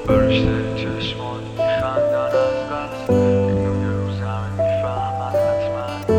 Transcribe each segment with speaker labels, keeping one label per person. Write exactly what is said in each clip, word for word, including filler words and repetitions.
Speaker 1: فرشته چشمان میخندن از قصد اینو یه روز همه میفهمن حتما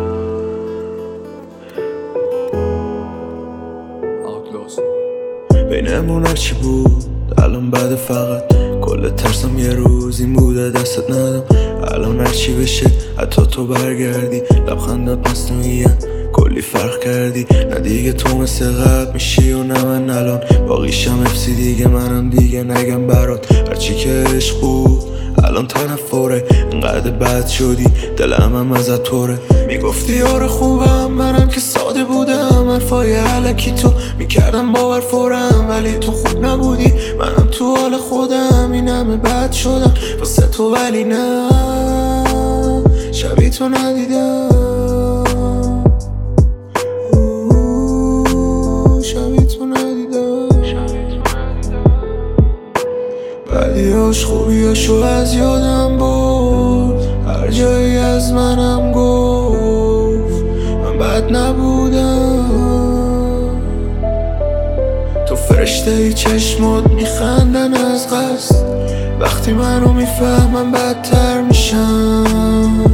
Speaker 1: میگم بینمون هرچی بود الان بعد فقط کل ترسم یه روز این بوده دستت ندم. الان هرچی بشه حتی تو برگردی لبخندت مصنوعیه کلی فرق کردی. نه دیگه تو مثل قبل میشی و نه من الان باقیشم افسی دیگه منم دیگه نگم برات هرچی که عشق بود الان تنفره اینقدر بد شدی دلم هم ازت توره. میگفتی آره خوبم منم که ساده بودم حرفای علکی تو میکردم باور فورم ولی تو خوب نبودی منم تو حال خودم این همه بد شدم واسه تو ولی نه شبیه تو ندیدم شبیه تو ندیدم بدیاش خوبیاشو از یادم برد هر جایی از منم گفت من بد نبودم. تو فرشته ای چشمات میخندن از قصد وقتی منو میفهمم بدتر میشم.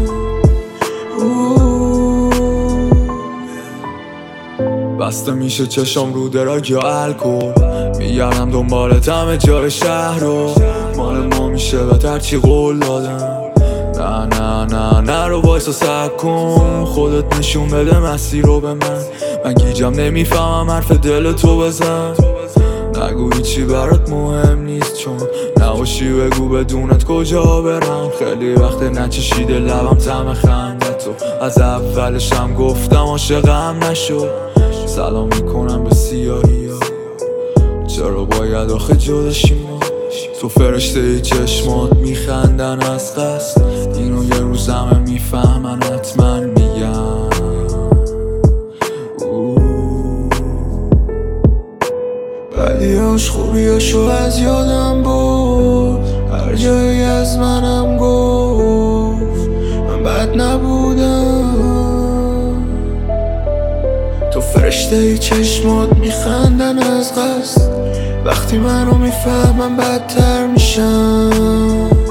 Speaker 1: بسته میشه چشم رو دراگ یا الکل میگردم دنبالت همه جای شهر رو مال ما میشه و هرچی قول دادم. نه نه نه نه رو وایسا سب کن خودت نشون بده مسیر رو به من من گیجم نمیفهمم حرف دل تو بزن نگو هیچی برات مهم نیست چون نباشی بگو بدونت کجا برم. خیلی وقت نچشیده لبم طعم خندت تو از اولشم گفتم عاشقم نشد. سلام میکنم به سیاهی ها چرا باید آخه جداشیم ما. تو فرشته ای چشمات میخندن از قصد اینو یه روز همه میفهمن حتما میگم. بدیاش خوبیاشو از یادم برد هر جایی از منم گفت من بد نبودم. تو فرشته ای چشمات میخندن از قصد وقتی منو میفهمم بدتر میشم.